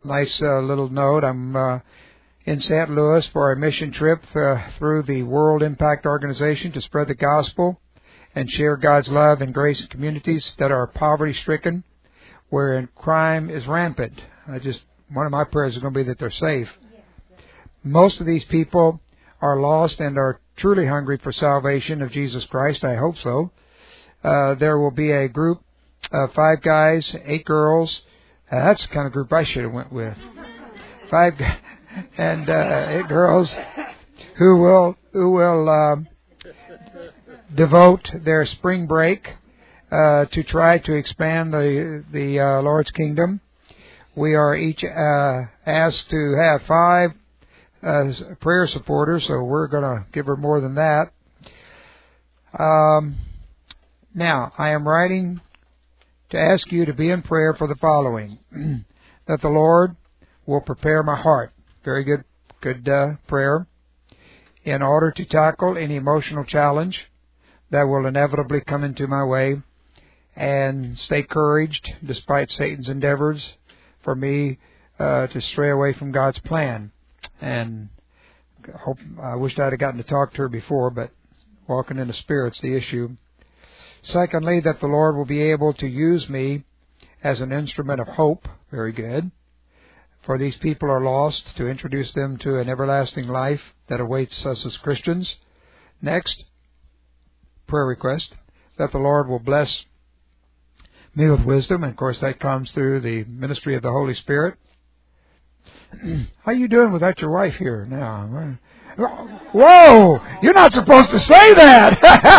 nice little note. I'm in St. Louis for a mission trip through the World Impact Organization to spread the gospel and share God's love and grace in communities that are poverty-stricken, where crime is rampant. One of my prayers is going to be that they're safe. Most of these people are lost and are truly hungry for salvation of Jesus Christ. I hope so. There will be a group of 5 guys, 8 girls. That's the kind of group I should have went with. 5 guys and 8 girls who will devote their spring break to try to expand the Lord's kingdom. We are each asked to have 5 prayer supporters, so we're going to give her more than that. Now, I am writing to ask you to be in prayer for the following. That the Lord will prepare my heart. Very good prayer. In order to tackle any emotional challenge that will inevitably come into my way, and stay encouraged despite Satan's endeavors for me to stray away from God's plan. And I wished I'd have gotten to talk to her before, but walking in the Spirit's the issue. Secondly, that the Lord will be able to use me as an instrument of hope. Very good. For these people are lost, to introduce them to an everlasting life that awaits us as Christians. Next, prayer request, that the Lord will bless me with wisdom. And of course, that comes through the ministry of the Holy Spirit. How you doing without your wife here now? Whoa! You're not supposed to say that!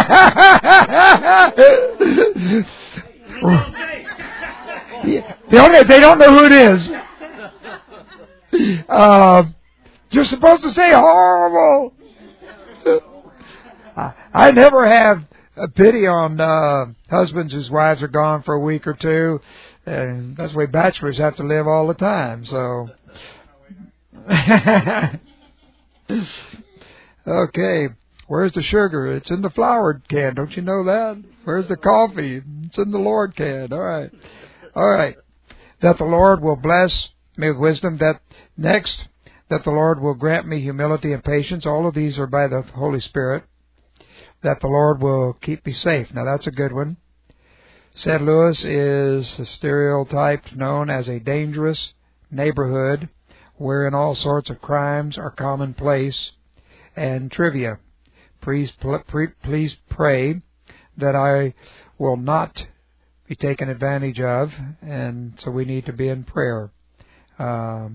They don't know who it is. You're supposed to say horrible. I never have a pity on husbands whose wives are gone for a week or two. And that's the way bachelors have to live all the time. So, okay. Where's the sugar? It's in the flour can. Don't you know that? Where's the coffee? It's in the Lord can. All right. That the Lord will bless me with wisdom. Next, that the Lord will grant me humility and patience. All of these are by the Holy Spirit. That the Lord will keep me safe. Now that's a good one. St. Louis is a stereotype known as a dangerous neighborhood wherein all sorts of crimes are commonplace and trivia. Please pray that I will not be taken advantage of, and so we need to be in prayer. I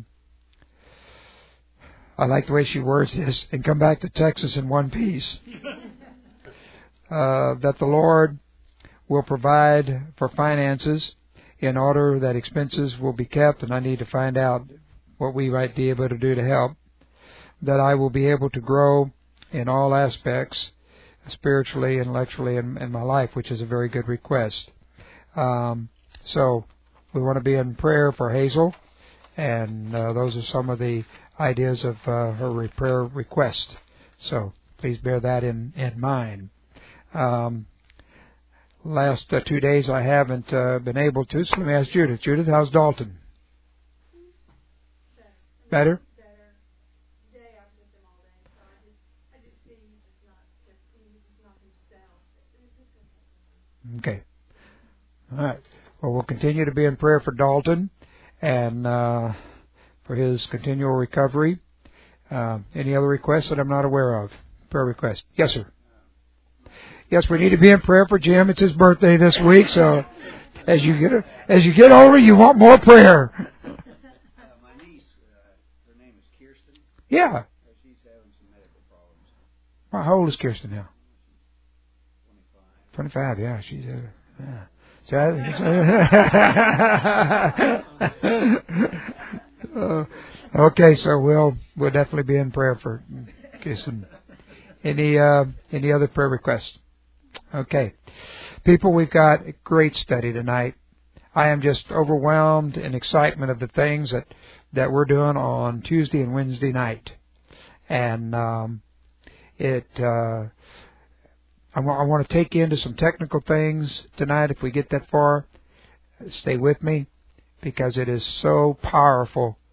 like the way she words this, and come back to Texas in one piece. That the Lord will provide for finances in order that expenses will be kept, and I need to find out what we might be able to do to help. That I will be able to grow in all aspects, spiritually, intellectually, in my life, which is a very good request. So we want to be in prayer for Hazel, and those are some of the ideas of her prayer request. So please bear that in mind. Last 2 days I haven't been able to, so let me ask Judith. Judith, how's Dalton? Better? Today I was with him all day, so I just see he's just not himself. Okay. All right. Well, we'll continue to be in prayer for Dalton and for his continual recovery. Any other requests that I'm not aware of? Prayer requests. Yes, sir. Yes, we need to be in prayer for Jim. It's his birthday this week, so as you get older, you want more prayer. My niece, her name is Kirsten. Yeah. She's having some medical problems. Well, how old is Kirsten now? 25. 25. Yeah, she's okay, so we'll definitely be in prayer for Kirsten. Any other prayer requests? Okay. People, we've got a great study tonight. I am just overwhelmed in excitement of the things that we're doing on Tuesday and Wednesday night. And I want to take you into some technical things tonight. If we get that far, stay with me, because it is so powerful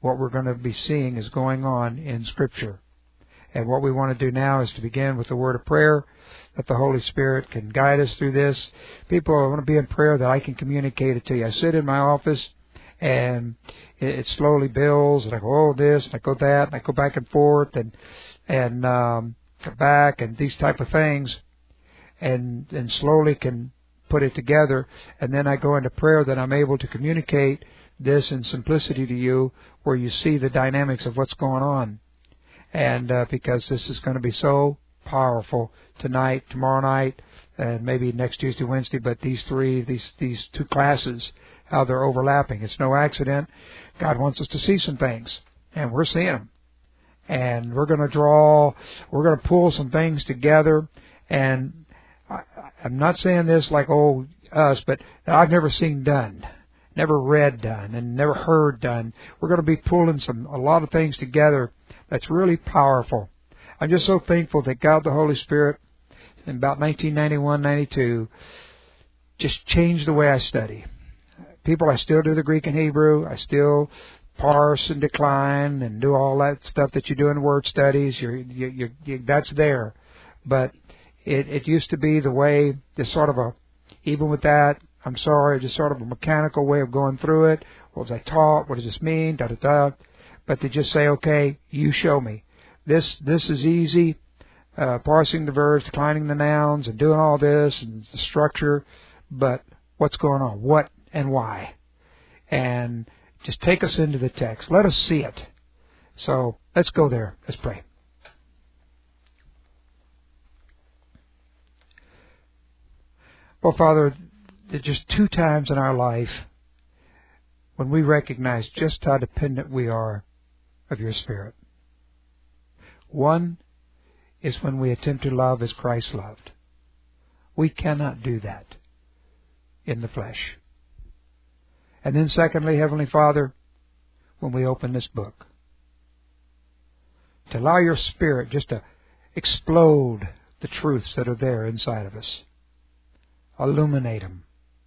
what we're going to be seeing is going on in Scripture. And what we want to do now is to begin with the word of prayer, that the Holy Spirit can guide us through this. People, I want to be in prayer that I can communicate it to you. I sit in my office, and it slowly builds, and I go, oh, this, and I go that, and I go back and forth, and come back, and these type of things, and slowly can put it together. And then I go into prayer that I'm able to communicate this in simplicity to you, where you see the dynamics of what's going on. And because this is going to be so powerful tonight, tomorrow night, and maybe next Tuesday, Wednesday, but these two classes, how they're overlapping. It's no accident. God wants us to see some things, and we're seeing them. And we're going to pull some things together. And I'm not saying this like, oh, us, but I've never seen done, never read done, and never heard done. We're going to be pulling a lot of things together that's really powerful. I'm just so thankful that God the Holy Spirit, in about 1991, 92, just changed the way I study. People, I still do the Greek and Hebrew. I still parse and decline and do all that stuff that you do in word studies. That's there. But it used to be the way, just sort of even with that, I'm sorry, just sort of a mechanical way of going through it. What was I taught? What does this mean? Da-da-da. But to just say, okay, you show me. This is easy, parsing the verbs, declining the nouns, and doing all this, and the structure, but what's going on? What and why? And just take us into the text. Let us see it. So let's go there. Let's pray. Well, Father, there's just 2 times in our life when we recognize just how dependent we are of your Spirit. One is when we attempt to love as Christ loved. We cannot do that in the flesh. And then secondly, Heavenly Father, when we open this book, to allow your Spirit just to explode the truths that are there inside of us. Illuminate them.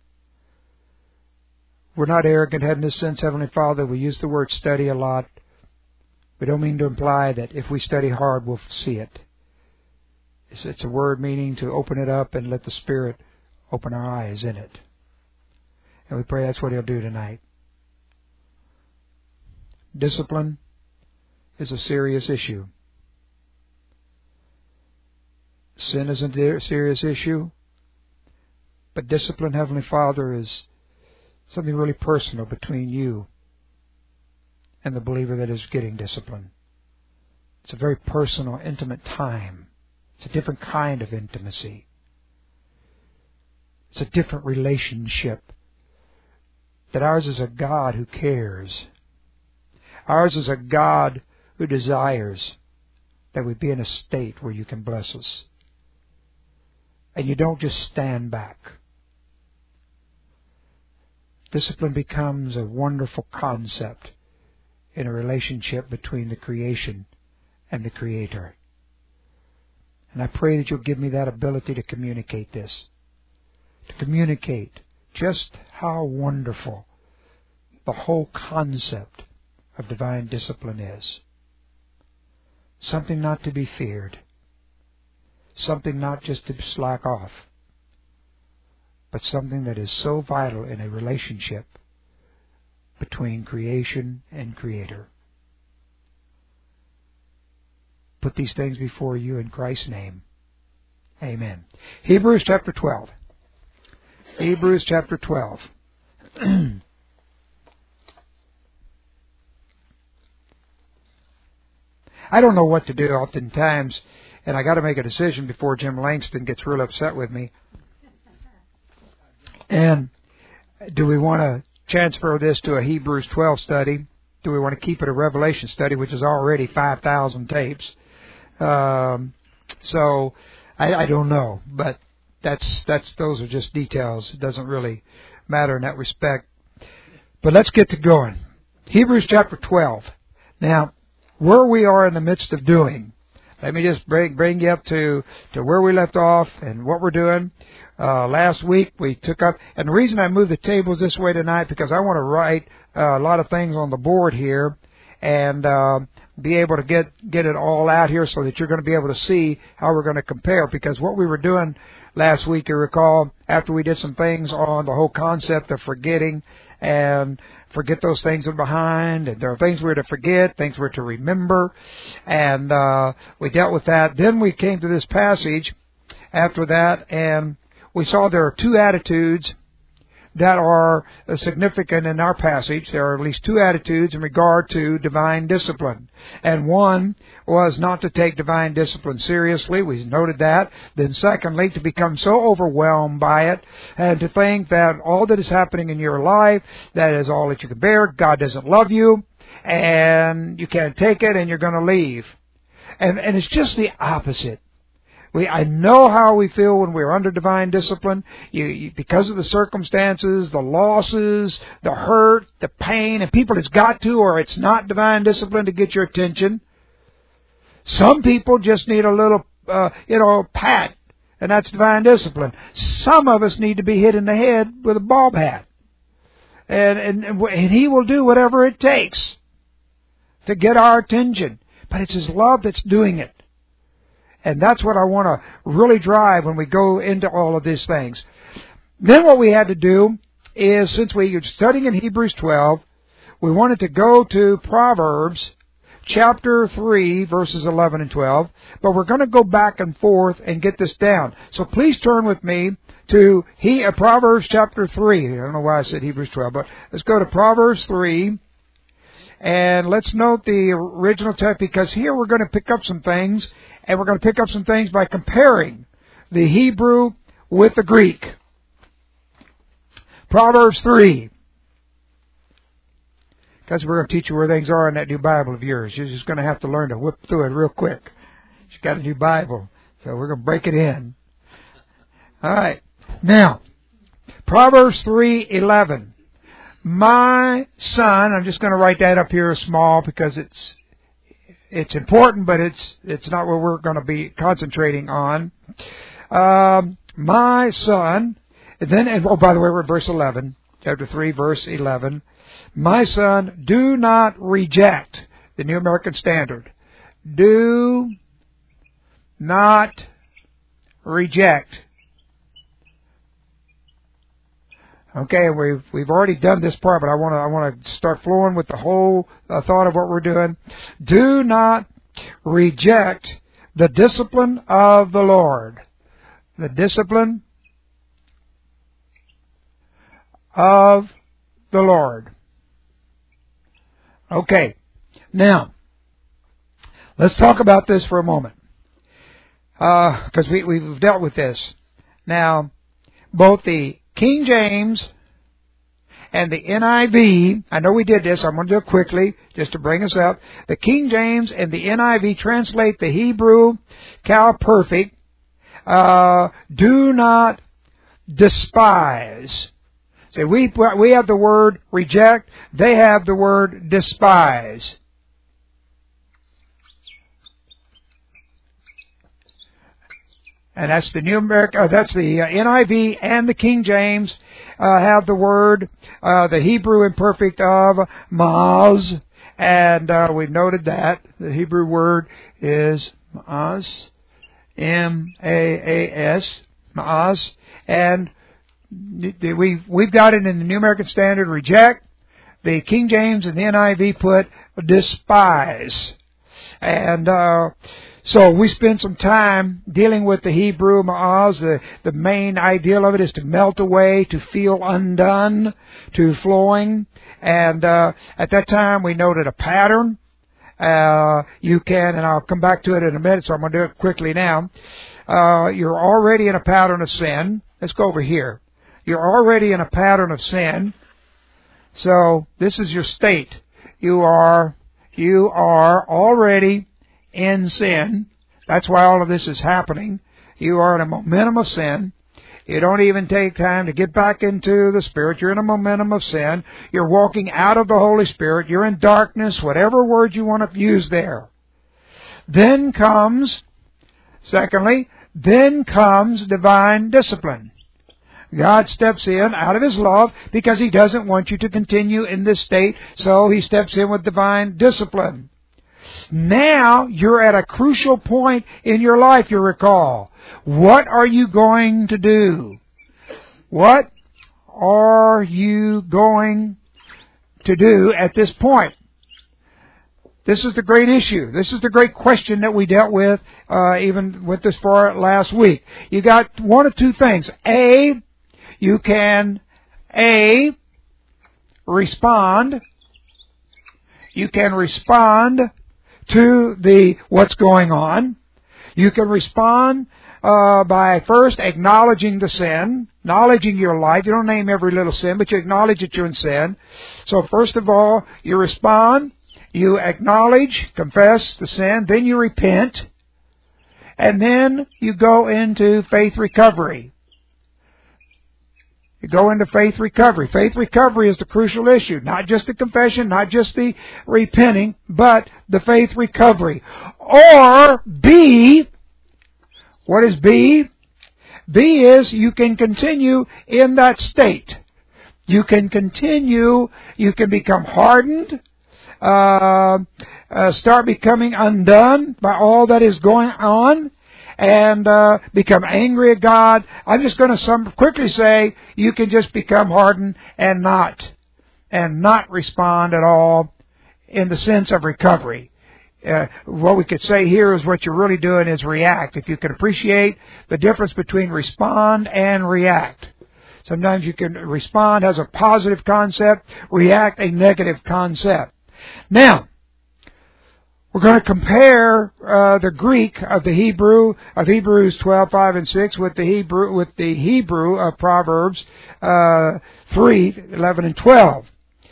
We're not arrogant in this sense, Heavenly Father. We use the word study a lot. We don't mean to imply that if we study hard, we'll see it. It's a word meaning to open it up and let the Spirit open our eyes in it. And we pray that's what He'll do tonight. Discipline is a serious issue. Sin is a serious issue. But discipline, Heavenly Father, is something really personal between you and the believer that is getting discipline. It's a very personal, intimate time. It's a different kind of intimacy. It's a different relationship. That ours is a God who cares. Ours is a God who desires that we be in a state where you can bless us. And you don't just stand back. Discipline becomes a wonderful concept in a relationship between the creation and the Creator. And I pray that you'll give me that ability to communicate this. To communicate just how wonderful the whole concept of divine discipline is. Something not to be feared. Something not just to slack off. But something that is so vital in a relationship between creation and Creator. Put these things before you in Christ's name. Amen. Hebrews chapter 12. Hebrews chapter 12. I don't know what to do oftentimes, and I got to make a decision before Jim Langston gets real upset with me. And do we want to transfer this to a Hebrews 12 study? Do we want to keep it a Revelation study, which is already 5,000 tapes? So I don't know, but those are just details. It doesn't really matter in that respect. But let's get to going. Hebrews chapter 12. Now, where we are in the midst of doing, let me just bring you up to where we left off and what we're doing. Last week we took up, and the reason I moved the tables this way tonight because I want to write a lot of things on the board here, and be able to get it all out here so that you're going to be able to see how we're going to compare. Because what we were doing last week, you recall, after we did some things on the whole concept of forgetting and forget those things that are behind, and there are things we're to forget, things we're to remember, and we dealt with that. Then we came to this passage after that, and we saw there are two attitudes that are significant in our passage. There are at least two attitudes in regard to divine discipline. And one was not to take divine discipline seriously. We noted that. Then secondly, to become so overwhelmed by it and to think that all that is happening in your life, that is all that you can bear. God doesn't love you, and you can't take it, and you're going to leave. And it's just the opposite. I know how we feel when we're under divine discipline. Because of the circumstances, the losses, the hurt, the pain, and people, it's got to, or it's not divine discipline to get your attention. Some people just need a little, pat, and that's divine discipline. Some of us need to be hit in the head with a bulb hat. And He will do whatever it takes to get our attention. But it's His love that's doing it. And that's what I want to really drive when we go into all of these things. Then what we had to do is, since we are studying in Hebrews 12, we wanted to go to Proverbs chapter 3, verses 11 and 12. But we're going to go back and forth and get this down. So please turn with me to Proverbs chapter 3. I don't know why I said Hebrews 12, but let's go to Proverbs 3. And let's note the original text, because here we're going to pick up some things, and we're going to pick up some things by comparing the Hebrew with the Greek. Proverbs 3. Because we're going to teach you where things are in that new Bible of yours. You're just going to have to learn to whip through it real quick. You've got a new Bible, so we're going to break it in. All right. Now, Proverbs 3:11. My son, I'm just going to write that up here small because it's important, but it's not what we're going to be concentrating on. My son, by the way, we're at verse 11, chapter 3, verse 11. My son, do not reject, the New American Standard. Do not reject. Okay, we've already done this part, but I want to start flowing with the whole thought of what we're doing. Do not reject the discipline of the Lord. The discipline of the Lord. Okay, now let's talk about this for a moment, because we've dealt with this. Now, both the King James and the NIV, I know we did this, I'm going to do it quickly just to bring us up. The King James and the NIV translate the Hebrew Cal Perfect, do not despise. See, we have the word reject, they have the word despise. And that's the that's the NIV and the King James have the word, the Hebrew imperfect of maaz, and we've noted that the Hebrew word is maaz, M-A-A-S, maaz, and we've got it in the New American Standard, reject. The King James and the NIV put despise, and so we spent some time dealing with the Hebrew ma'az. The main ideal of it is to melt away, to feel undone, to flowing. And at that time we noted a pattern. You can, and I'll come back to it in a minute, so I'm going to do it quickly now. You're already in a pattern of sin. Let's go over here. You're already in a pattern of sin. So this is your state. You are already in sin. That's why all of this is happening. You are in a momentum of sin. You don't even take time to get back into the Spirit. You're in a momentum of sin. You're walking out of the Holy Spirit. You're in darkness, whatever word you want to use there. Then comes divine discipline. God steps in out of His love because He doesn't want you to continue in this state, so He steps in with divine discipline. Now you're at a crucial point in your life, you recall. What are you going to do? What are you going to do at this point? This is the great issue. This is the great question that we dealt with, even with this far last week. You got one of two things. You can, respond. You can respond to what's going on. You can respond by first acknowledging the sin, acknowledging your life. You don't name every little sin, but you acknowledge that you're in sin. So first of all, you respond, you acknowledge, confess the sin, then you repent, and then you go into faith recovery. You go into faith recovery. Faith recovery is the crucial issue. Not just the confession, not just the repenting, but the faith recovery. Or B, what is B? B is you can continue in that state. You can continue, you can become hardened, start becoming undone by all that is going on, and become angry at God. I'm just going to quickly say you can just become hardened and not respond at all in the sense of recovery. What we could say here is what you're really doing is react. If you can appreciate the difference between respond and react. Sometimes you can respond has a positive concept, react a negative concept. Now, we're going to compare the Greek of the Hebrew of Hebrews 12:5 and 6 with the Hebrew of Proverbs 3:11 and 12.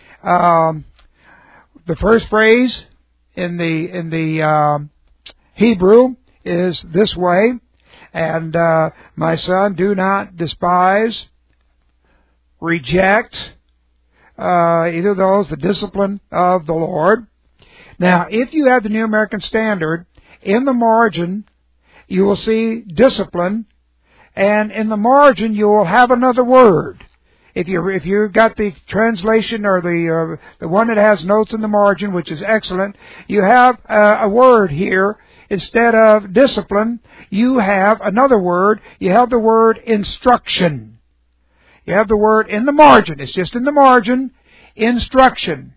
The first phrase in the Hebrew is this way, and my son, do not despise, reject, either of those, the discipline of the Lord. Now, if you have the New American Standard, in the margin, you will see discipline, and in the margin, you will have another word. If you got the translation or the one that has notes in the margin, which is excellent, you have a word here. Instead of discipline, you have another word. You have the word instruction. You have the word in the margin. It's just in the margin. Instruction.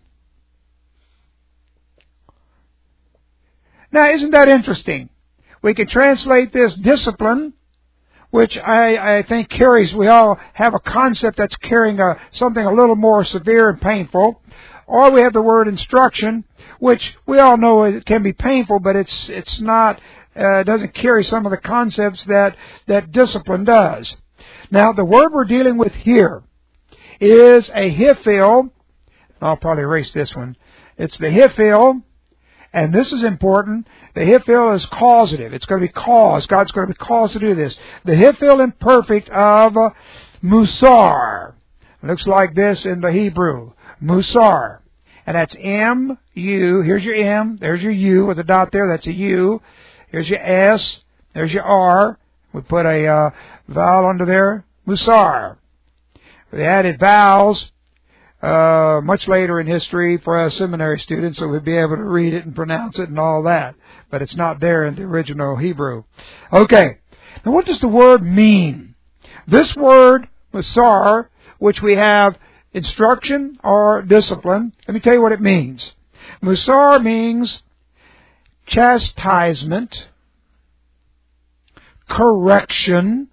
Now, isn't that interesting? We can translate this discipline, which I think carries, we all have a concept that's carrying something a little more severe and painful. Or we have the word instruction, which we all know it can be painful, but it's not, doesn't carry some of the concepts that discipline does. Now, the word we're dealing with here is a hiphil. I'll probably erase this one. It's the hiphil. And this is important. The hiphil is causative. It's going to be caused. God's going to be caused to do this. The hiphil imperfect of musar. It looks like this in the Hebrew. Musar. And that's M-U. Here's your M. There's your U with a dot there. That's a U. Here's your S. There's your R. We put a vowel under there. Musar. They added vowels much later in history for us seminary students, so we'd be able to read it and pronounce it and all that. But it's not there in the original Hebrew. Okay. Now what does the word mean? This word, musar, which we have instruction or discipline, let me tell you what it means. Musar means chastisement, correction,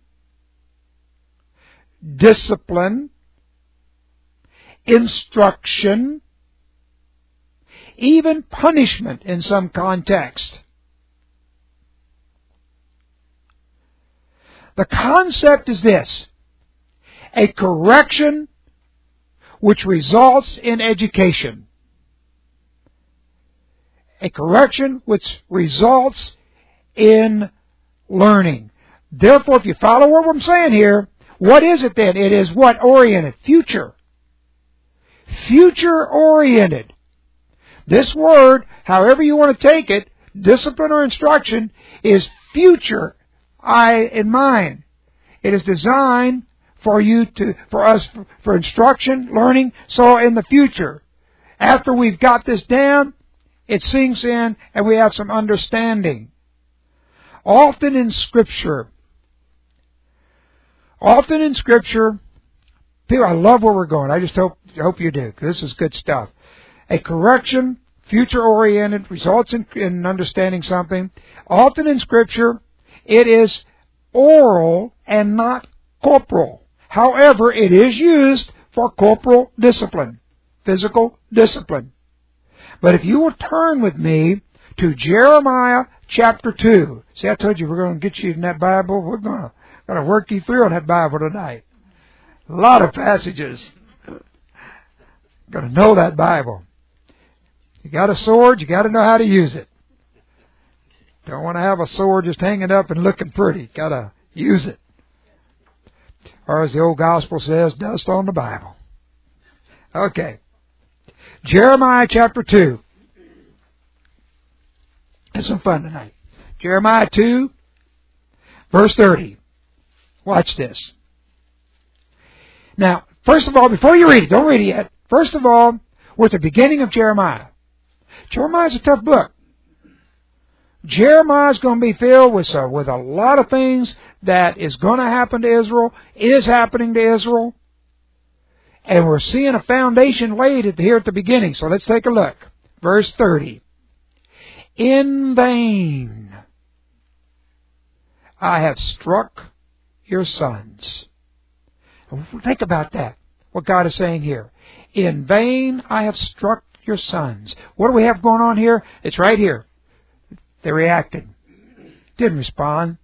discipline, instruction, even punishment in some context. The concept is this: a correction which results in education. A correction which results in learning. Therefore, if you follow what I'm saying here, what is it then? It is what? Oriented. Future. Future-oriented. This word, however you want to take it, discipline or instruction, is future in mind. It is designed for instruction, learning. So in the future, after we've got this down, it sinks in and we have some understanding. Often in Scripture, people, I love where we're going. I just hope you do, because this is good stuff. A correction, future-oriented, results in understanding something. Often in Scripture, it is oral and not corporal. However, it is used for corporal discipline, physical discipline. But if you will turn with me to Jeremiah chapter 2. See, I told you we're going to get you in that Bible. We're going to work you through on that Bible tonight. A lot of passages. Going to know that Bible. You got a sword, you got to know how to use it. Don't want to have a sword just hanging up and looking pretty. Got to use it. Or as the old gospel says, dust on the Bible. Okay. Jeremiah chapter 2. It's some fun tonight. Jeremiah 2, verse 30. Watch this. Now, first of all, before you read it, don't read it yet. First of all, we're at the beginning of Jeremiah. Jeremiah's a tough book. Jeremiah's going to be filled with a lot of things that is going to happen to Israel, is happening to Israel, and we're seeing a foundation laid here at the beginning. So let's take a look. Verse 30. In vain I have struck your sons. Think about that, what God is saying here. In vain I have struck your sons. What do we have going on here? It's right here. They reacted. Didn't respond.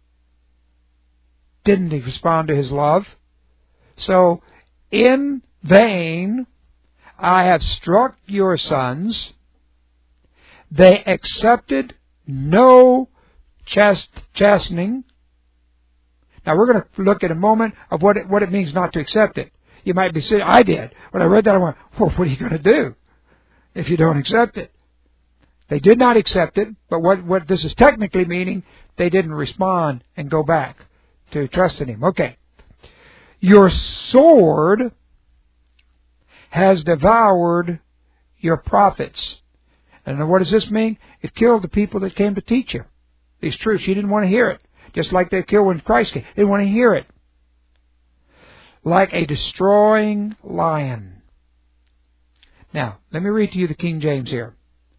Didn't respond to His love. So, in vain I have struck your sons. They accepted no chastening. Now we're going to look at a moment of what it means not to accept it. You might be saying, I did. When I read that, I went, well, what are you going to do if you don't accept it? They did not accept it, but what this is technically meaning, they didn't respond and go back to trust in Him. Okay. Your sword has devoured your prophets. And what does this mean? It killed the people that came to teach you these truths. You didn't want to hear it. Just like they killed when Christ came. They didn't want to hear it. Like a destroying lion. Now, let me read to you the King James here.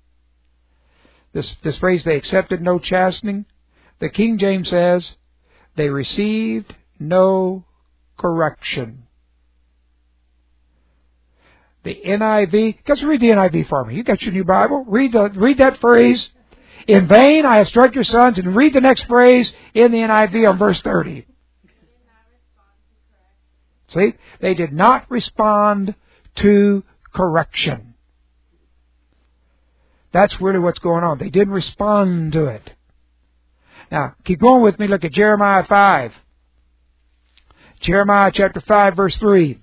This phrase, they accepted no chastening. The King James says, they received no correction. The NIV, guys, read the NIV for me. You got your new Bible. Read that phrase. In vain I have struck your sons, and read the next phrase in the NIV on verse 30. See? They did not respond to correction. That's really what's going on. They didn't respond to it. Now, keep going with me. Look at Jeremiah 5. Jeremiah chapter 5, verse 3.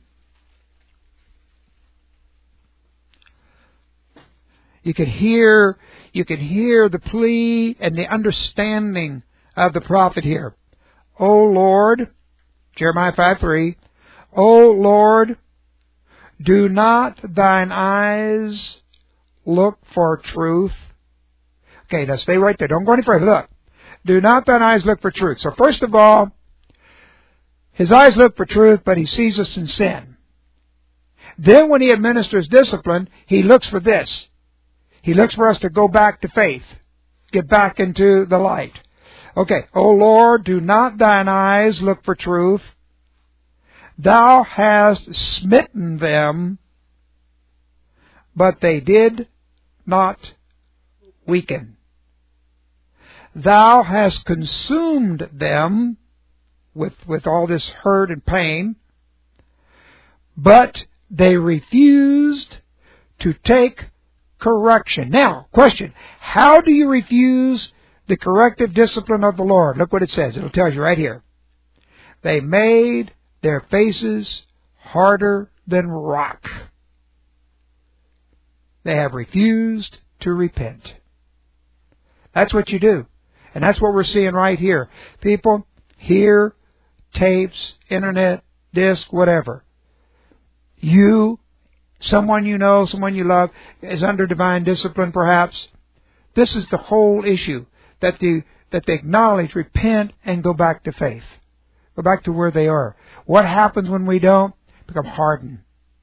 You can hear the plea and the understanding of the prophet here. O Lord, Jeremiah 5:3, O Lord, do not thine eyes look for truth? Okay, now stay right there. Don't go any further. Look. Do not thine eyes look for truth. So first of all, His eyes look for truth, but He sees us in sin. Then when He administers discipline, He looks for this. He looks for us to go back to faith. Get back into the light. Okay. O Lord, do not thine eyes look for truth. Thou hast smitten them, but they did not weaken. Thou hast consumed them with all this hurt and pain, but they refused to take correction. Now, question, how do you refuse the corrective discipline of the Lord? Look what it says. It'll tell you right here. They made their faces harder than rock. They have refused to repent. That's what you do. And that's what we're seeing right here. People hear tapes, internet, disc, whatever. You, someone you know, someone you love, is under divine discipline perhaps. This is the whole issue, that they acknowledge, repent, and go back to faith. Go back to where they are. What happens when we don't? Become hardened.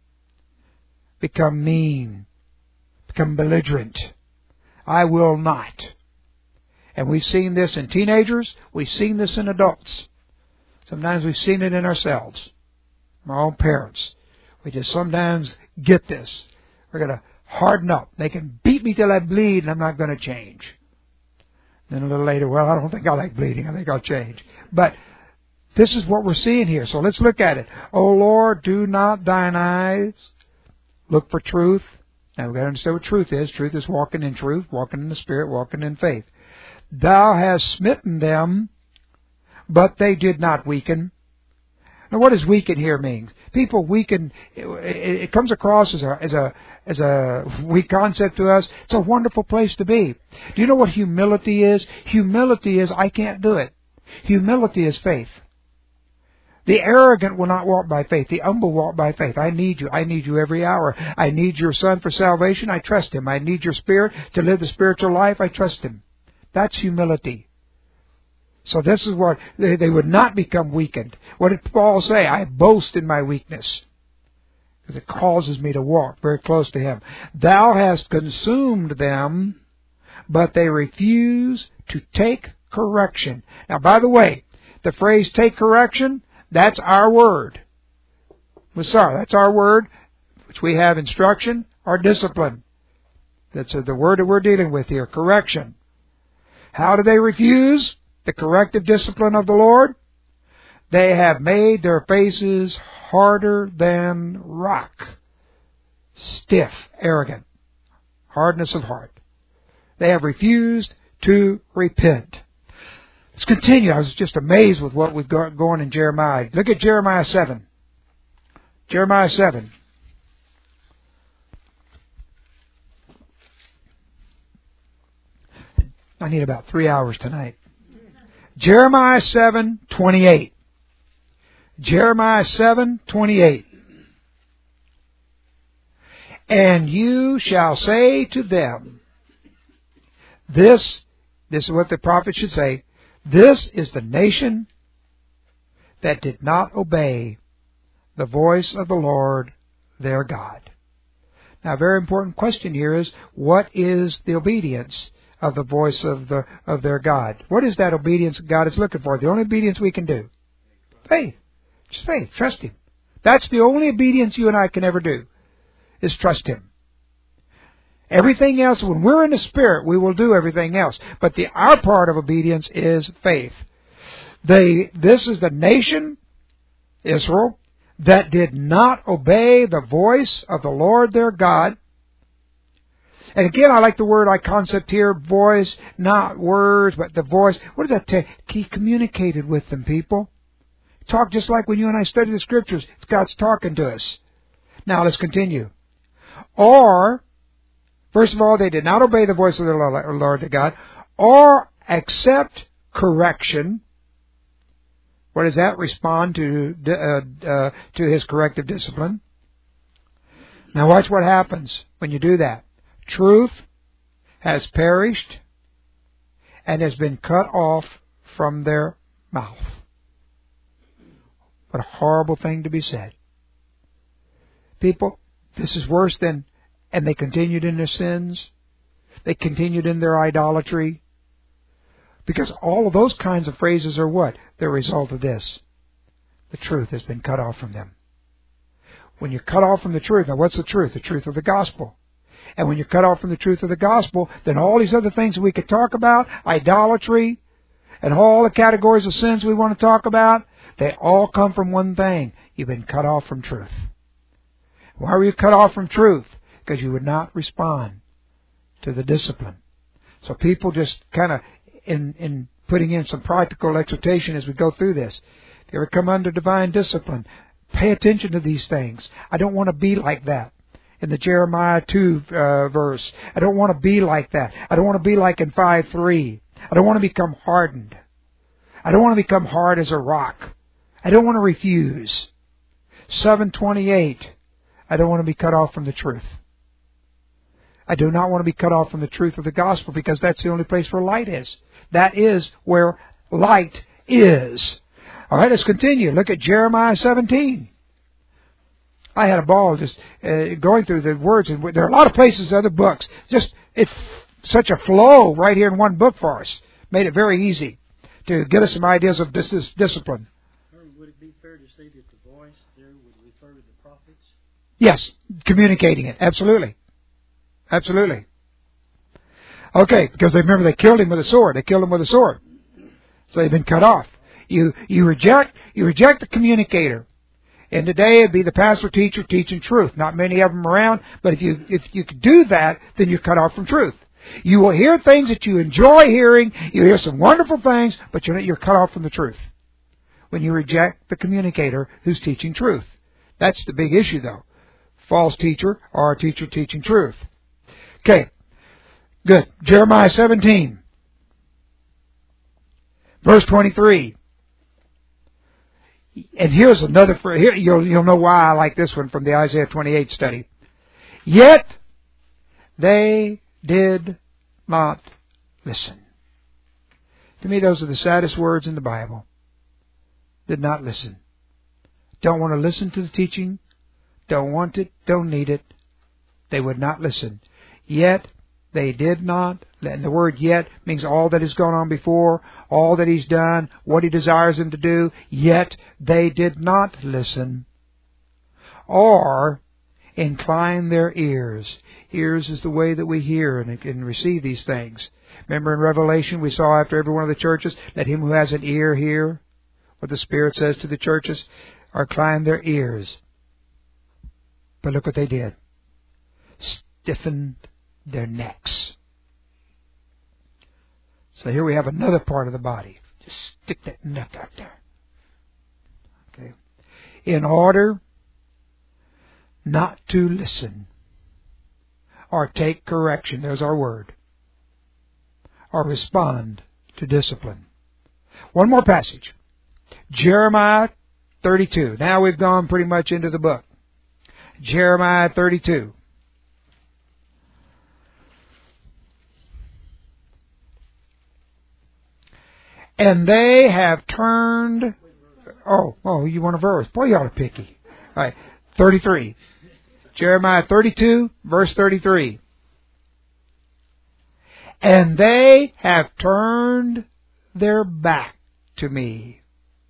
Become mean. Become belligerent. I will not. And we've seen this in teenagers. We've seen this in adults. Sometimes we've seen it in ourselves. Our own parents. We just sometimes get this. We're going to harden up. They can beat me till I bleed and I'm not going to change. Then a little later, well, I don't think I like bleeding. I think I'll change. But this is what we're seeing here. So let's look at it. O Lord, do not thine eyes look for truth. Now we've got to understand what truth is. Truth is walking in truth, walking in the Spirit, walking in faith. Thou hast smitten them, but they did not weaken. Now, what does weaken here mean? People weaken. It comes across as a weak concept to us. It's a wonderful place to be. Do you know what humility is? Humility is I can't do it. Humility is faith. The arrogant will not walk by faith. The humble walk by faith. I need you. I need you every hour. I need your Son for salvation. I trust Him. I need your Spirit to live the spiritual life. I trust Him. That's humility. So this is what they would not become weakened. What did Paul say? I boast in my weakness, because it causes me to walk very close to Him. Thou hast consumed them, but they refuse to take correction. Now, by the way, the phrase take correction, that's our word. Musar, that's our word, which we have instruction or discipline. That's the word that we're dealing with here, correction. How do they refuse the corrective discipline of the Lord? They have made their faces harder than rock. Stiff, arrogant, hardness of heart. They have refused to repent. Let's continue. I was just amazed with what we've got going in Jeremiah. Look at Jeremiah 7. Jeremiah 7. I need about 3 hours tonight. Jeremiah 7:28. Jeremiah 7:28. And you shall say to them, this is what the prophet should say, this is the nation that did not obey the voice of the Lord their God. Now, a very important question here is, what is the obedience of the voice of their God? What is that obedience God is looking for? The only obedience we can do. Faith. Just faith. Trust Him. That's the only obedience you and I can ever do, is trust Him. Everything else, when we're in the Spirit, we will do everything else. But our part of obedience is faith. This is the nation, Israel, that did not obey the voice of the Lord their God. And again, I like the word, concept here, voice, not words, but the voice. What does that take? He communicated with them, people. Talk just like when you and I study the Scriptures. God's talking to us. Now, let's continue. Or, first of all, they did not obey the voice of the Lord their God, or accept correction. What does that? Respond to His corrective discipline. Now, watch what happens when you do that. Truth has perished and has been cut off from their mouth. What a horrible thing to be said. People, this is worse than, and they continued in their sins. They continued in their idolatry. Because all of those kinds of phrases are what? They're a result of this. The truth has been cut off from them. When you're cut off from the truth, now what's the truth? The truth of the gospel. And when you're cut off from the truth of the gospel, then all these other things that we could talk about, idolatry, and all the categories of sins we want to talk about, they all come from one thing. You've been cut off from truth. Why were you cut off from truth? Because you would not respond to the discipline. So people just kind of, in putting in some practical exhortation as we go through this, if you ever come under divine discipline, pay attention to these things. I don't want to be like that. In the Jeremiah 2 verse. I don't want to be like that. I don't want to be like in 5:3. I don't want to become hardened. I don't want to become hard as a rock. I don't want to refuse. 7:28. I don't want to be cut off from the truth. I do not want to be cut off from the truth of the gospel, because that's the only place where light is. That is where light is. All right, let's continue. Look at Jeremiah 17. I had a ball just going through the words, and there are a lot of places, other books. Just it's such a flow right here in one book for us. Made it very easy to get us some ideas of this discipline. Would it be fair to say that the voice there would refer to the prophets? Yes, communicating it. Absolutely. Absolutely. Okay, because remember they killed him with a sword. They killed him with a sword. So they've been cut off. You reject the communicator. And today it'd be the pastor teacher teaching truth. Not many of them around, but if you could do that, then you're cut off from truth. You will hear things that you enjoy hearing. You hear some wonderful things, but you're cut off from the truth when you reject the communicator who's teaching truth. That's the big issue, though. False teacher or a teacher teaching truth. Okay, good. Jeremiah 17, verse 23. And here's another. Here you'll know why I like this one from the Isaiah 28 study. Yet they did not listen. To me, those are the saddest words in the Bible. Did not listen. Don't want to listen to the teaching. Don't want it. Don't need it. They would not listen. Yet they did not. And the word yet means all that has gone on before, all that He's done, what He desires them to do. Yet they did not listen. Or incline their ears. Ears is the way that we hear and receive these things. Remember in Revelation we saw after every one of the churches, let him who has an ear hear what the Spirit says to the churches, or incline their ears. But look what they did. Stiffened their necks. So here we have another part of the body. Just stick that neck out there. Okay. In order not to listen or take correction, there's our word, or respond to discipline. One more passage. Jeremiah 32. Now we've gone pretty much into the book. Jeremiah 32. And they have turned... Oh, you want a verse? Boy, you ought to picky. All right, 33. Jeremiah 32, verse 33. And they have turned their back to me,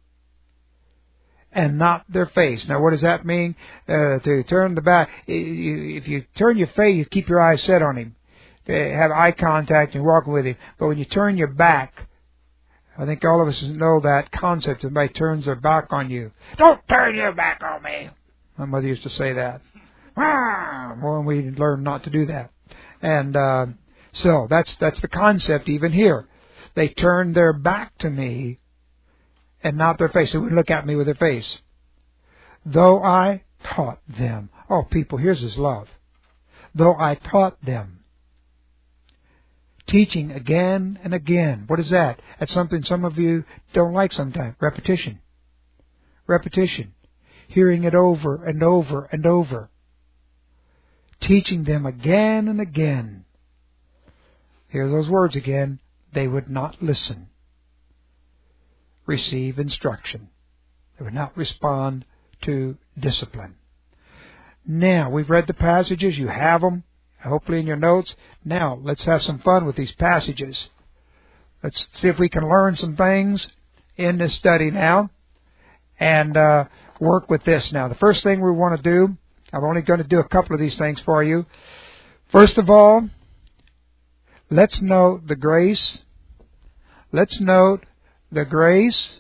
and not their face. Now, what does that mean? To turn the back. If you turn your face, you keep your eyes set on Him. To have eye contact and walk with Him. But when you turn your back, I think all of us know that concept. Somebody turns their back on you. Don't turn your back on me. My mother used to say that. Well, we learned not to do that. And so that's the concept even here. They turned their back to me and not their face. They wouldn't look at me with their face. Though I taught them. Oh, people, here's His love. Though I taught them. Teaching again and again. What is that? That's something some of you don't like sometimes. Repetition. Repetition. Hearing it over and over and over. Teaching them again and again. Hear those words again. They would not listen. Receive instruction. They would not respond to discipline. Now, we've read the passages. You have them, hopefully in your notes. Now, let's have some fun with these passages. Let's see if we can learn some things in this study now and work with this now. The first thing we want to do, I'm only going to do a couple of these things for you. First of all, let's note the grace. Let's note the grace,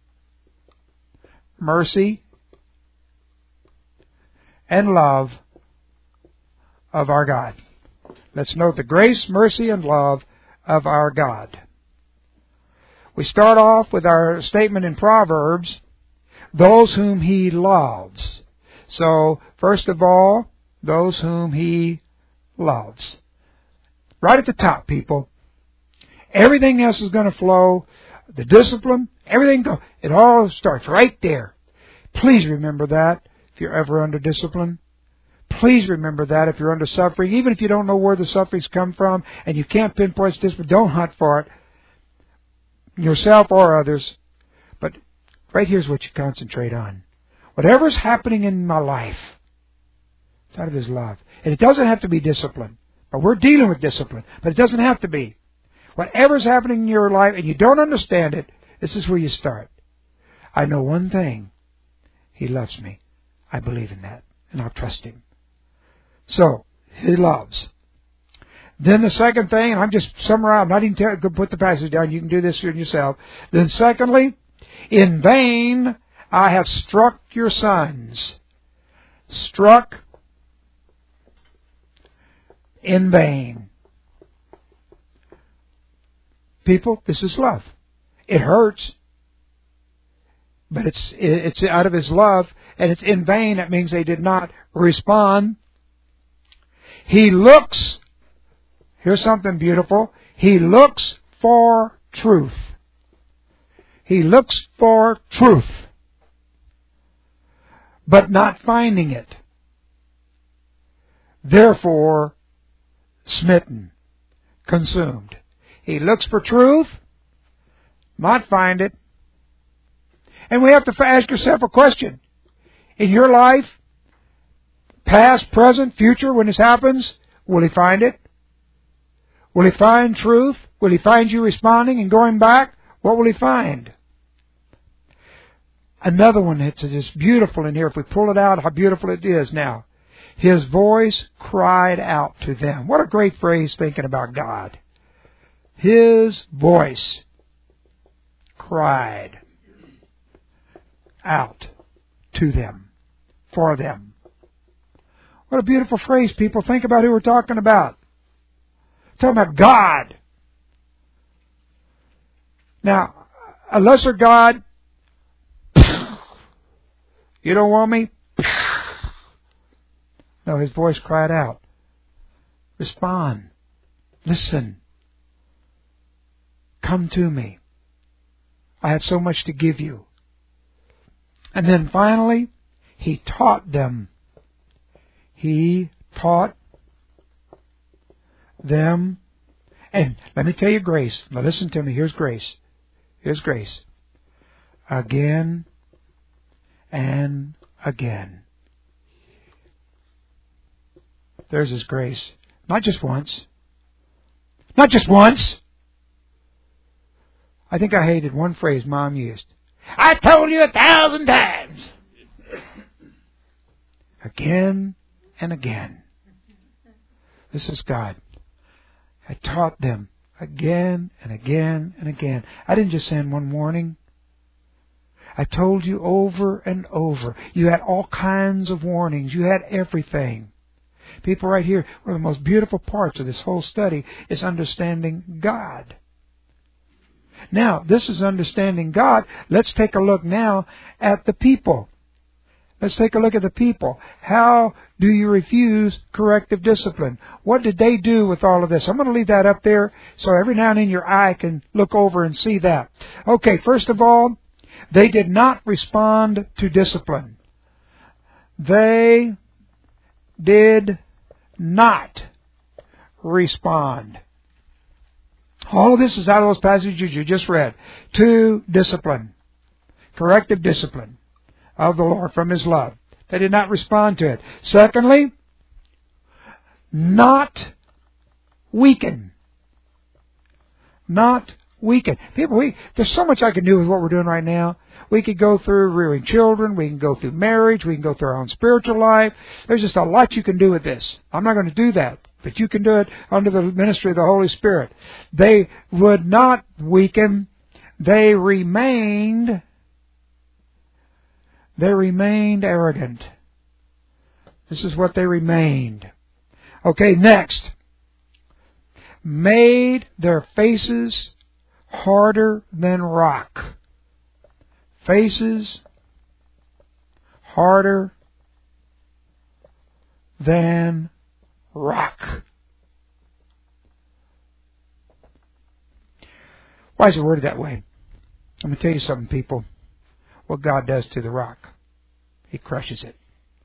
mercy, and love of our God. Let's note the grace, mercy, and love of our God. We start off with our statement in Proverbs, those whom He loves. So, first of all, those whom He loves. Right at the top, people. Everything else is going to flow. The discipline, everything, it all starts right there. Please remember that. if you're ever under discipline. Please remember that if you're under suffering, even if you don't know where the sufferings come from and you can't pinpoint this, but don't hunt for it, yourself or others. But right here's what you concentrate on. Whatever's happening in my life, it's out of His love. And it doesn't have to be discipline. But we're dealing with discipline. But it doesn't have to be. Whatever's happening in your life and you don't understand it, this is where you start. I know one thing. He loves me. I believe in that. And I'll trust Him. So, He loves. Then the second thing, and I'm just summarizing, I'm not even going to put the passage down. You can do this yourself. Then secondly, in vain I have struck your sons. Struck in vain. People, this is love. It hurts. But it's out of His love, and it's in vain. That means they did not respond. He looks, here's something beautiful, He looks for truth. He looks for truth, but not finding it. Therefore, smitten, consumed. He looks for truth, not find it. And we have to ask yourself a question. In your life, past, present, future, when this happens, will He find it? Will He find truth? Will He find you responding and going back? What will He find? Another one that's just beautiful in here. If we pull it out, how beautiful it is now. His voice cried out to them. What a great phrase thinking about God. His voice cried out to them, for them. What a beautiful phrase, people. Think about who we're talking about. Talking about God. Now, a lesser God, you don't want me? No, His voice cried out. Respond. Listen. Come to me. I have so much to give you. And then finally, He taught them. He taught them. And let me tell you grace. Now listen to me. Here's grace. Here's grace. Again and again. There's His grace. Not just once. Not just once. I think I hated one phrase Mom used. I told you 1,000 times. Again and again. This is God. I taught them again and again and again. I didn't just send one warning. I told you over and over. You had all kinds of warnings. You had everything. People right here, one of the most beautiful parts of this whole study is understanding God. Now, this is understanding God. Let's take a look now at the people. Let's take a look at the people. How do you refuse corrective discipline? What did they do with all of this? I'm going to leave that up there so every now and then your eye can look over and see that. Okay, first of all, they did not respond to discipline. They did not respond. All of this is out of those passages you just read. To discipline. Corrective discipline of the Lord from His love. They did not respond to it. Secondly, not weaken. Not weaken. People, there's so much I can do with what we're doing right now. We could go through rearing children. We can go through marriage. We can go through our own spiritual life. There's just a lot you can do with this. I'm not going to do that. But you can do it under the ministry of the Holy Spirit. They would not weaken. They remained arrogant. This is what they remained. Okay, next. Made their faces harder than rock. Faces harder than rock. Why is it worded that way? I'm going to tell you something, people. What God does to the rock, He crushes it.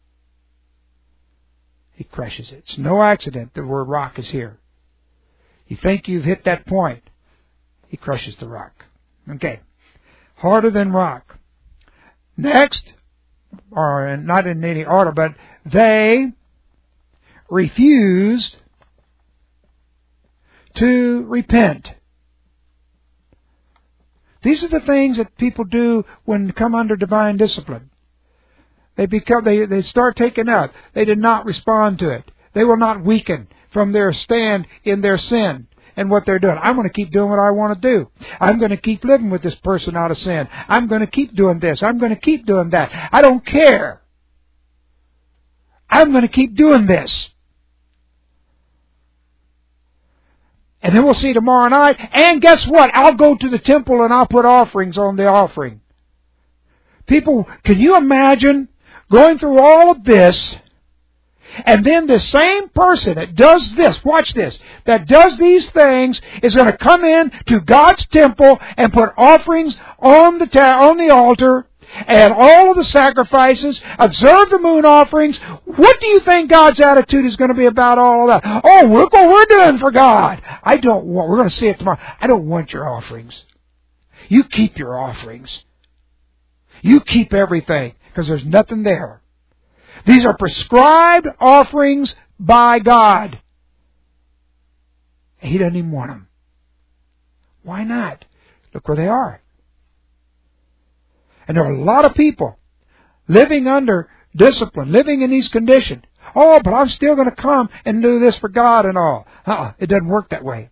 He crushes it. It's no accident the word rock is here. You think you've hit that point. He crushes the rock. Okay. Harder than rock. Next, or not in any order, but they refused to repent. These are the things that people do when they come under divine discipline. They start taking up. They did not respond to it. They will not weaken from their stand in their sin and what they're doing. I'm going to keep doing what I want to do. I'm going to keep living with this person out of sin. I'm going to keep doing this. I'm going to keep doing that. I don't care. I'm going to keep doing this. And then we'll see tomorrow night. And guess what? I'll go to the temple and I'll put offerings on the offering. People, can you imagine going through all of this, and then the same person that does this, watch this, that does these things is going to come in to God's temple and put offerings on the altar and all of the sacrifices, observe the moon offerings. What do you think God's attitude is going to be about all of that? Oh, look what we're doing for God. We're going to see it tomorrow. I don't want your offerings. You keep your offerings. You keep everything, because there's nothing there. These are prescribed offerings by God. He doesn't even want them. Why not? Look where they are. And there are a lot of people living under discipline, living in these conditions. Oh, but I'm still going to come and do this for God and all. It doesn't work that way.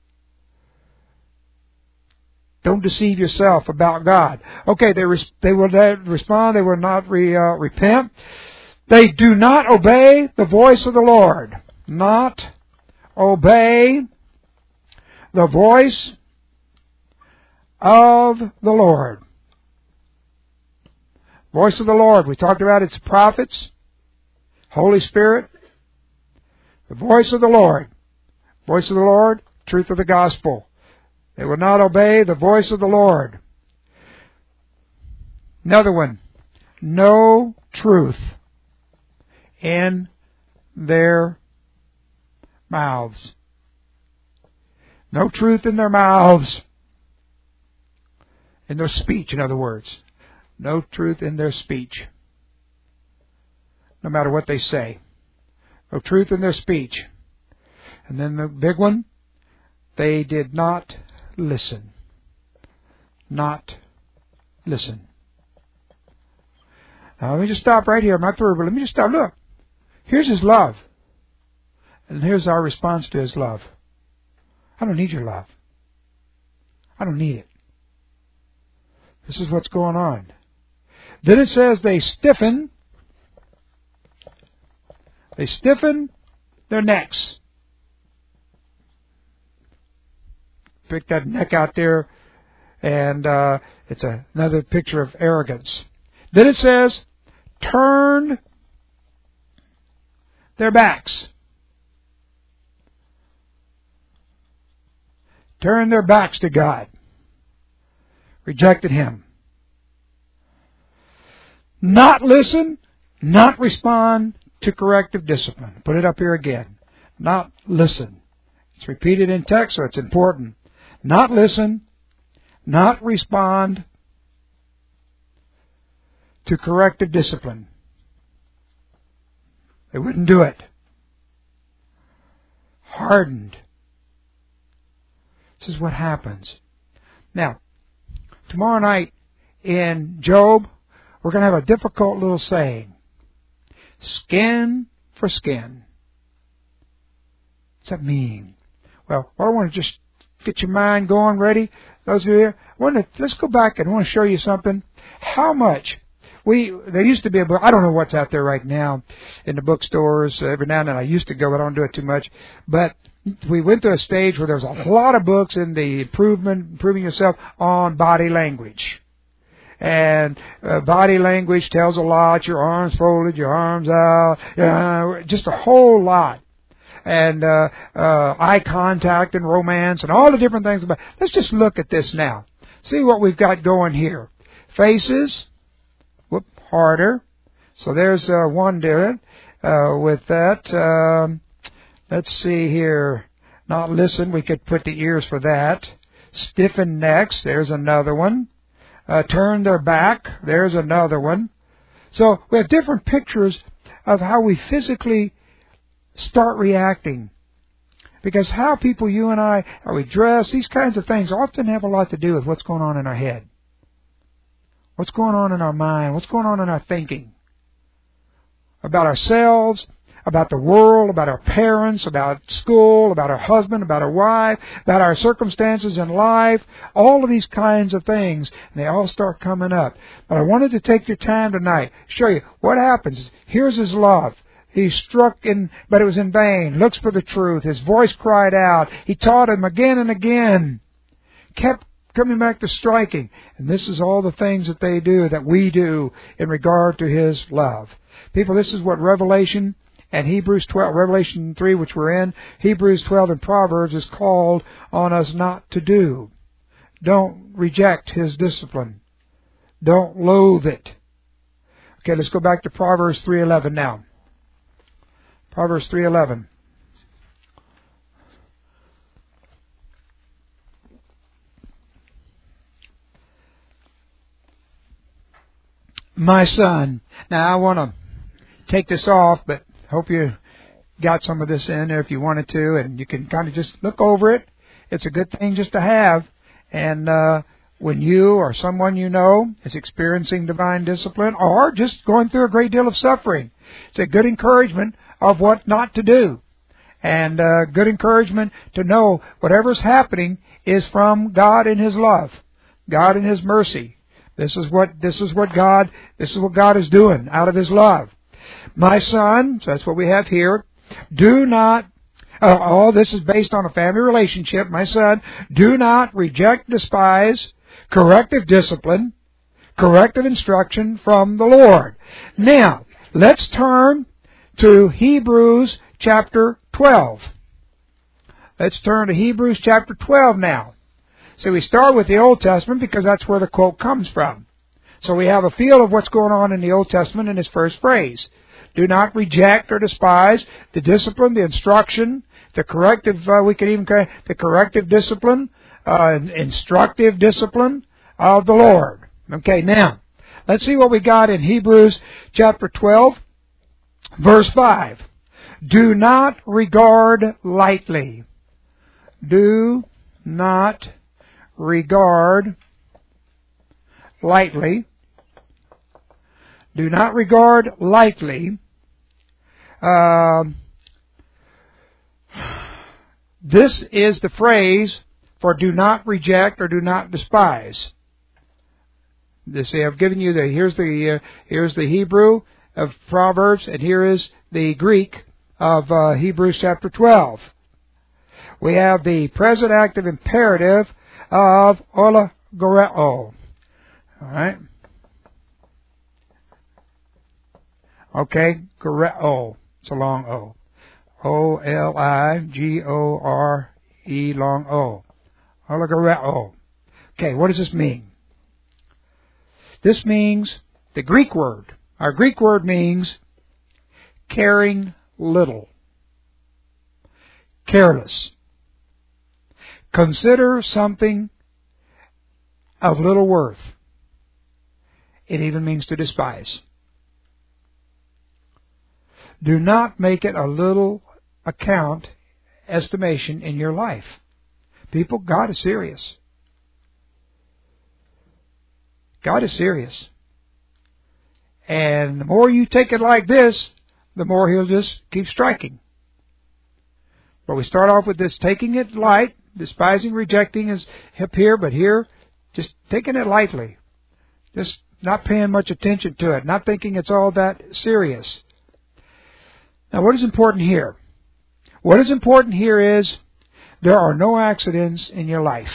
Don't deceive yourself about God. Okay, they will respond. They will not repent. They do not obey the voice of the Lord. Not obey the voice of the Lord. Voice of the Lord. We talked about its prophets, Holy Spirit. The voice of the Lord. Voice of the Lord, truth of the gospel. They will not obey the voice of the Lord. Another one. No truth in their mouths. No truth in their mouths. In their speech, in other words. No truth in their speech. No matter what they say. No truth in their speech. And then the big one. They did not listen. Not listen. Now let me just stop right here. I'm not through, but let me just stop. Look. Here's His love. And here's our response to His love. I don't need your love. I don't need it. This is what's going on. Then it says they stiffen their necks. Pick that neck out there, and it's another picture of arrogance. Then it says, turn their backs. Turn their backs to God. Rejected Him. Not listen, not respond to corrective discipline. Put it up here again. Not listen. It's repeated in text, so it's important. Not listen, not respond to corrective discipline. They wouldn't do it. Hardened. This is what happens. Now, tomorrow night in Job, we're going to have a difficult little saying. Skin for skin. What's that mean? Well, I want to just get your mind going, ready. Those of you here, let's go back and I want to show you something. How much there used to be a book. I don't know what's out there right now in the bookstores. Every now and then I used to go, but I don't do it too much. But we went to a stage where there was a lot of books in the improving yourself on body language. And body language tells a lot. Your arms folded, your arms out, just a whole lot. And eye contact and romance and all the different things about. Let's just look at this now. See what we've got going here. Faces, harder. So there's one doing. with that. Let's see here. Not listen. We could put the ears for that. Stiffen necks. There's another one. Turn their back. There's another one. So we have different pictures of how we physically start reacting. Because how people, you and I, how we dress, these kinds of things often have a lot to do with what's going on in our head. What's going on in our mind? What's going on in our thinking? About ourselves, about the world, about our parents, about school, about our husband, about our wife, about our circumstances in life, all of these kinds of things, and they all start coming up. But I wanted to take your time tonight, show you what happens. Here's his love. He struck in, but it was in vain. Looks for the truth. His voice cried out. He taught him again and again. Kept coming back to striking. And this is all the things that they do, that we do in regard to his love. People, this is what Revelation and Hebrews 12, Revelation 3, which we're in, Hebrews 12 and Proverbs is called on us not to do. Don't reject his discipline. Don't loathe it. Okay, let's go back to Proverbs 3:11 now. Proverbs 3:11. My son. Now I want to take this off, but hope you got some of this in there if you wanted to, and you can kind of just look over it. It's a good thing just to have. And when you or someone you know is experiencing divine discipline or just going through a great deal of suffering, it's a good encouragement of what not to do. And good encouragement to know whatever's happening is from God in his love, God in his mercy. This is what God is doing out of his love. My son, so that's what we have here, do not, all this is based on a family relationship. My son, do not reject, despise corrective discipline, corrective instruction from the Lord. Now, let's turn to Hebrews chapter 12. Let's turn to Hebrews chapter 12 now. So we start with the Old Testament because that's where the quote comes from. So we have a feel of what's going on in the Old Testament in his first phrase. Do not reject or despise the discipline, the instruction, the corrective, we could even call the corrective discipline, instructive discipline of the Lord. Okay, now, let's see what we got in Hebrews chapter 12, verse 5. Do not regard lightly. Do not regard lightly. Do not regard lightly. This is the phrase for do not reject or do not despise. I've given you here's the Hebrew of Proverbs, and here is the Greek of Hebrews chapter 12. We have the present active imperative of oligoreo. All right. Okay, goreo. It's a long O. O-L-I-G-O-R-E long O. Oligoreo. Okay, what does this mean? This means the Greek word. Our Greek word means caring little. Careless. Consider something of little worth. It even means to despise. Do not make it a little account, estimation in your life. People, God is serious. God is serious. And the more you take it like this, the more He'll just keep striking. But we start off with this taking it light, despising, rejecting is up here, but here, just taking it lightly. Just not paying much attention to it, not thinking it's all that serious. Now, what is important here? What is important here is there are no accidents in your life.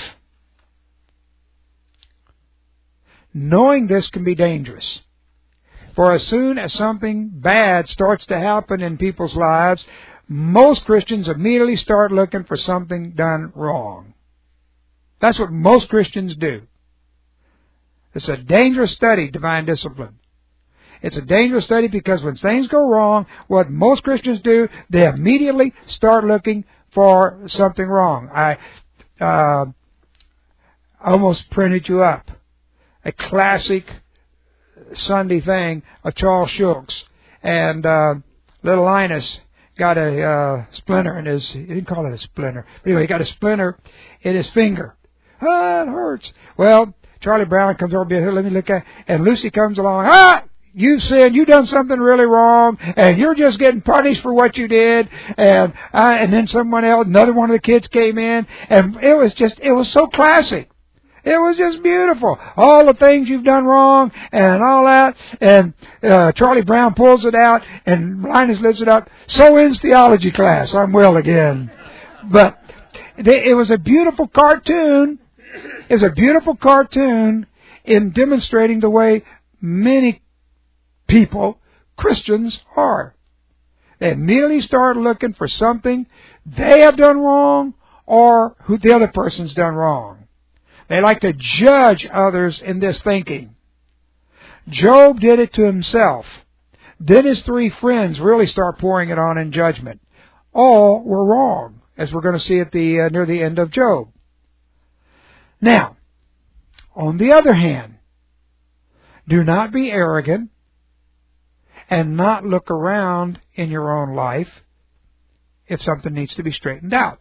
Knowing this can be dangerous. For as soon as something bad starts to happen in people's lives, most Christians immediately start looking for something done wrong. That's what most Christians do. It's a dangerous study, divine discipline. It's a dangerous study because when things go wrong, what most Christians do, they immediately start looking for something wrong. I almost printed you up a classic Sunday thing of Charles Schultz. And little Linus got a splinter in his, he didn't call it a splinter, but anyway, he got a splinter in his finger. Ah, it hurts. Well, Charlie Brown comes over here, let me look at it, and Lucy comes along, you sinned, you done something really wrong, and you're just getting punished for what you did, and then someone else, another one of the kids came in, and it was so classic. It was just beautiful. All the things you've done wrong and all that. And Charlie Brown pulls it out and Linus lifts it up. So ends theology class. I'm well again. But it was a beautiful cartoon. It was a beautiful cartoon in demonstrating the way many people, Christians, are. They immediately start looking for something they have done wrong or who the other person's done wrong. They like to judge others in this thinking. Job did it to himself. Then his 3 friends really start pouring it on in judgment. All were wrong, as we're going to see at the near the end of Job. Now, on the other hand, do not be arrogant and not look around in your own life if something needs to be straightened out.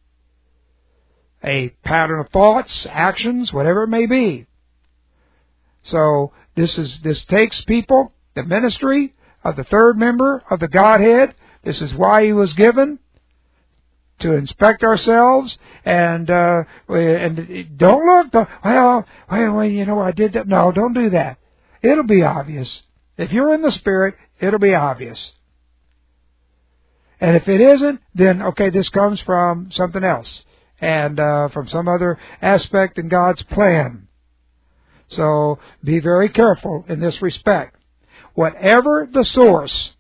A pattern of thoughts, actions, whatever it may be. So this takes people, the ministry of the third member of the Godhead. This is why he was given, to inspect ourselves and don't look. Well, I did that. No, don't do that. It'll be obvious. If you're in the Spirit, it'll be obvious. And if it isn't, then okay, this comes from something else. And from some other aspect in God's plan. So be very careful in this respect. Whatever the source,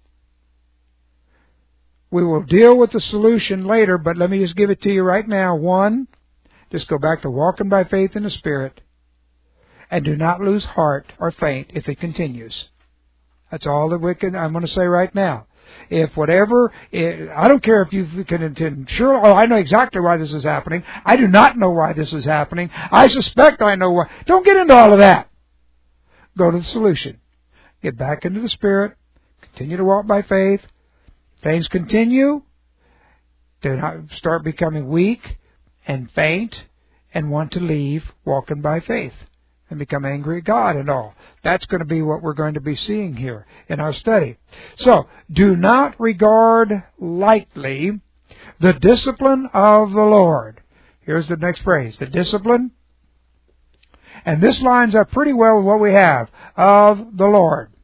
we will deal with the solution later, but let me just give it to you right now. 1, just go back to walking by faith in the Spirit. And do not lose heart or faint if it continues. That's all that I'm going to say right now. If whatever, I don't care if you can intend, sure, I know exactly why this is happening. I do not know why this is happening. I suspect I know why. Don't get into all of that. Go to the solution. Get back into the Spirit. Continue to walk by faith. Things continue. Do not start becoming weak and faint and want to leave walking by faith and become angry at God and all. That's going to be what we're going to be seeing here in our study. So, do not regard lightly the discipline of the Lord. Here's the next phrase, the discipline. And this lines up pretty well with what we have, of the Lord.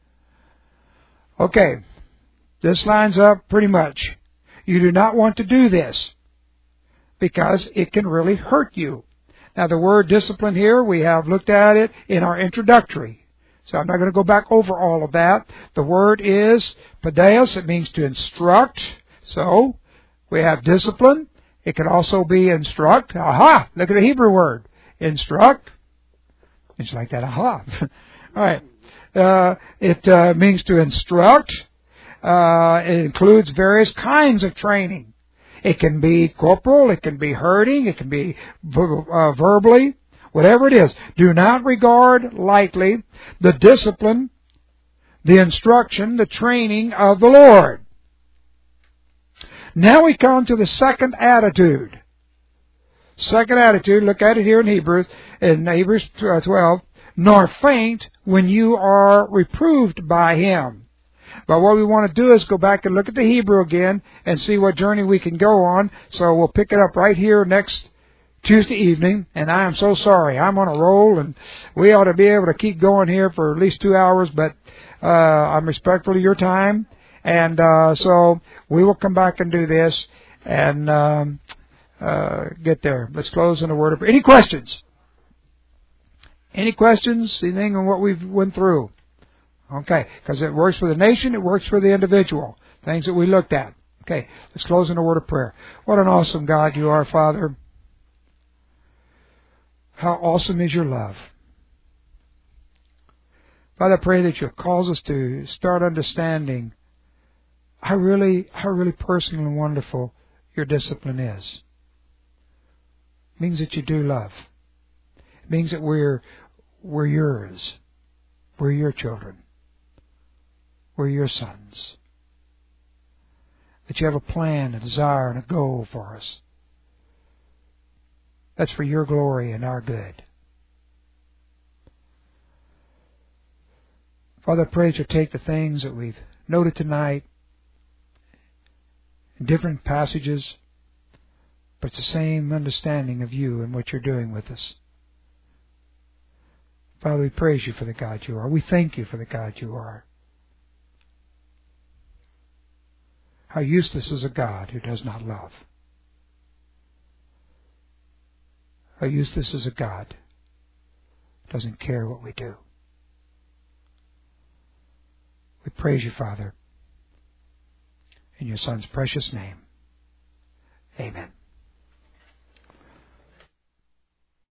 Okay, this lines up pretty much. You do not want to do this because it can really hurt you. Now, the word discipline here, we have looked at it in our introductory. So I'm not going to go back over all of that. The word is paideos. It means to instruct. So we have discipline. It can also be instruct. Aha! Look at the Hebrew word. Instruct. It's like that. Aha! All right. It means to instruct. It includes various kinds of training. It can be corporal, it can be hurting, it can be verbally, whatever it is. Do not regard lightly the discipline, the instruction, the training of the Lord. Now we come to the second attitude. Second attitude, look at it here in Hebrews 12. Nor faint when you are reproved by him. But what we want to do is go back and look at the Hebrew again and see what journey we can go on. So we'll pick it up right here next Tuesday evening. And I am so sorry. I'm on a roll and we ought to be able to keep going here for at least 2 hours. But I'm respectful of your time. And so we will come back and do this and get there. Let's close in a word of prayer. Any questions? Any questions? Anything on what we've went through? Okay, because it works for the nation, it works for the individual. Things that we looked at. Okay, let's close in a word of prayer. What an awesome God you are, Father. How awesome is your love. Father, I pray that you'll cause us to start understanding how really personal and wonderful your discipline is. It means that you do love. It means that we're yours. We're your children. We're your sons. That you have a plan, a desire, and a goal for us. That's for your glory and our good. Father, I pray that you'll take the things that we've noted tonight in different passages, but it's the same understanding of you and what you're doing with us. Father, we praise you for the God you are. We thank you for the God you are. How useless is a God who does not love. How useless is a God who doesn't care what we do. We praise you, Father, in your Son's precious name. Amen.